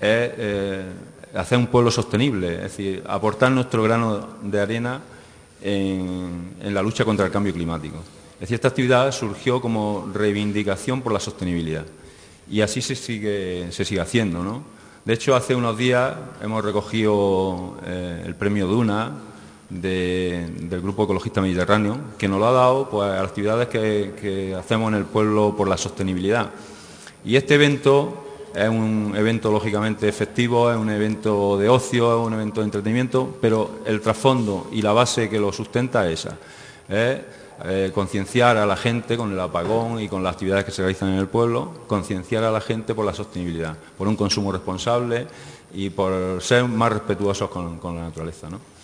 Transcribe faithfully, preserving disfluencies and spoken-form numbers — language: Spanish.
eh, hacer un pueblo sostenible, es decir, aportar nuestro grano de arena en, en la lucha contra el cambio climático. Es decir, esta actividad surgió como reivindicación por la sostenibilidad y así se sigue, se sigue haciendo, ¿no? De hecho, hace unos días hemos recogido eh, el premio Duna de, del Grupo Ecologista Mediterráneo, que nos lo ha dado pues, a las actividades que, que hacemos en el pueblo por la sostenibilidad. Y este evento es un evento lógicamente efectivo, es un evento de ocio, es un evento de entretenimiento, pero el trasfondo y la base que lo sustenta es esa. Es eh, concienciar a la gente con el apagón y con las actividades que se realizan en el pueblo, concienciar a la gente por la sostenibilidad, por un consumo responsable y por ser más respetuosos con, con la naturaleza, ¿no?